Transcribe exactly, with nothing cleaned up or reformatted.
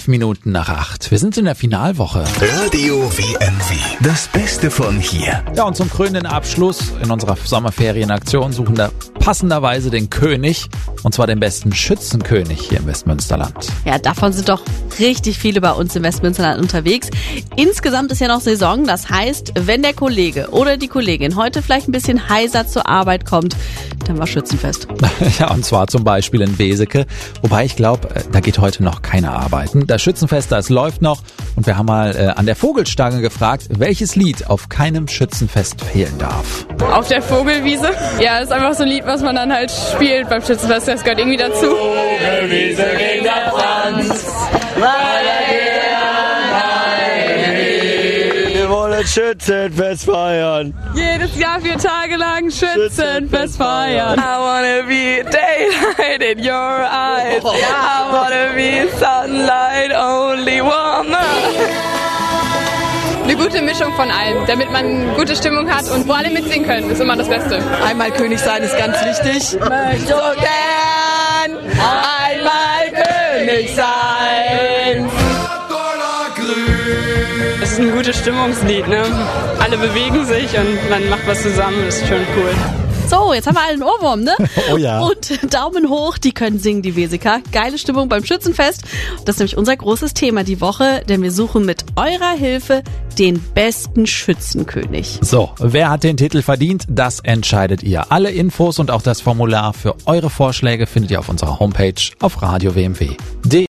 Elf Minuten nach acht. Wir sind in der Finalwoche. Radio W M W. Das Beste von hier. Ja, und zum krönenden Abschluss in unserer Sommerferienaktion suchen wir passenderweise den König. Und zwar den besten Schützenkönig hier im Westmünsterland. Ja, davon sind doch richtig viele bei uns im Westmünsterland unterwegs. Insgesamt ist ja noch Saison. Das heißt, wenn der Kollege oder die Kollegin heute vielleicht ein bisschen heiser zur Arbeit kommt, dann war Schützenfest. Ja, und zwar zum Beispiel in Weseke. Wobei ich glaube, da geht heute noch keiner arbeiten. Das Schützenfest, das läuft noch. Und wir haben mal äh, an der Vogelstange gefragt, welches Lied auf keinem Schützenfest fehlen darf. Auf der Vogelwiese. Ja, das ist einfach so ein Lied, was man dann halt spielt beim Schützenfest. Das gehört irgendwie dazu. Vogelwiese ging der Franz, weil er Wir wollen Schützenfest feiern. Jedes Jahr vier Tage lang Schützenfest feiern. I wanna be daylight in your eyes. I wanna be sunlight, only one. Eine gute Mischung von allem, damit man gute Stimmung hat und wo alle mitsingen können, ist immer das Beste. Einmal König sein ist ganz wichtig. So gern einmal König sein. Es ist ein gutes Stimmungslied, ne? Alle bewegen sich und man macht was zusammen, das ist schon cool. So, jetzt haben wir alle einen Ohrwurm, ne? Oh ja. Und Daumen hoch, die können singen, die Weseker. Geile Stimmung beim Schützenfest. Das ist nämlich unser großes Thema die Woche, denn wir suchen mit eurer Hilfe den besten Schützenkönig. So, wer hat den Titel verdient? Das entscheidet ihr. Alle Infos und auch das Formular für eure Vorschläge findet ihr auf unserer Homepage auf radio w m w punkt d e.